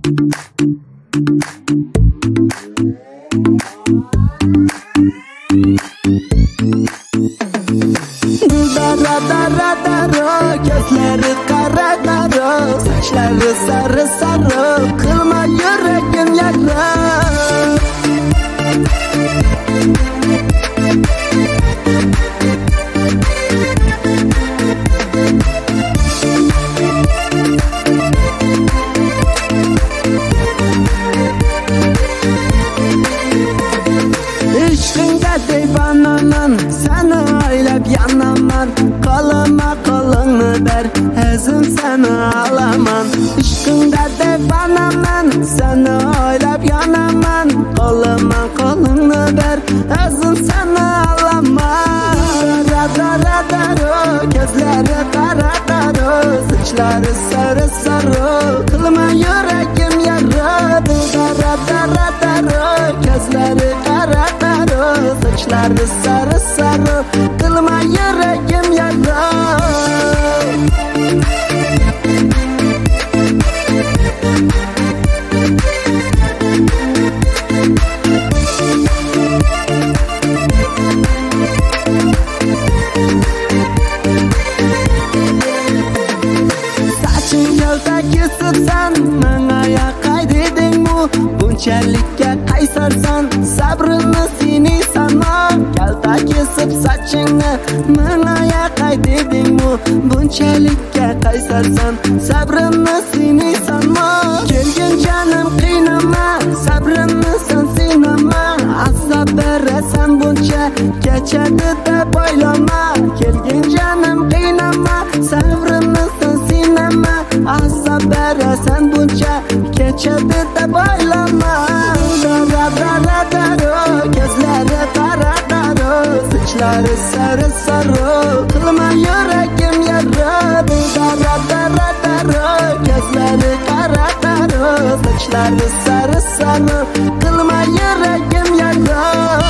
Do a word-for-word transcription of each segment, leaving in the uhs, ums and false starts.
Dara dara dara, gözleri kara kara, saçları sarı sarı, kılma yüreğim yara. İşkinde divanaman, seni aylab yanaman, koluma kolunu ver, özüm seni alaman. İşkinde divanaman, seni aylab yanaman, koluma kolunu ver, özüm seni alaman. Dara dara dara, gözleri kara kara, saçları sarı sarı, kılma yüreğim yara. Dara dara dara, gözleri kara kara, saçları sarı sarı, kılma yüreğim yara. Saçın yoldaki sıtsan, bana yakaydedin mu? Bunchalikka qaysarsan, sabrını seni sana. Kalta kesib saçingni, bana yakaydedin mu? Bunchalikka qaysarsan, sabrını seni sana. Kelgin canım qiynama, sabrimni sen sinama. Azob berasan buncha, kechadi deb o'ylama. Kelgin canım qiynama, sabrimni sen sinama. Azob berasan buncha, kechadi deb o'ylama. Dara dara dara, gözleri kara kara, saçları sarı sarı, kılma yüreğim yara. Dara dara dara, gözleri kara kara, saçları sarı sarı, kılma yüreğim yara.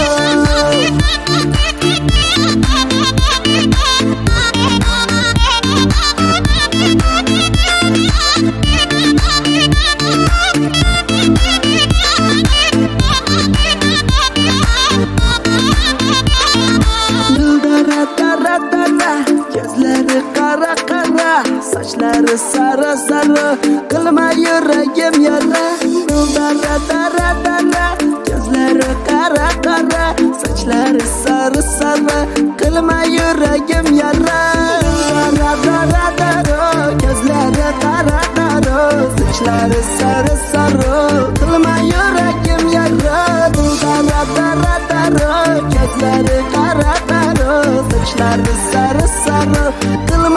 Gözleri kara kara, saçları sarı sarı, kılma yüreğim yara. Dara dara dara, gözleri kara kara, saçları sarı sarı, kılma yüreğim yara. Dara dara dara, gözleri kara kara, saçları sarı sarı, kılma yüreğim yara. Dara dara dara, gözleri kara kara, saçları sarı sarı, kılma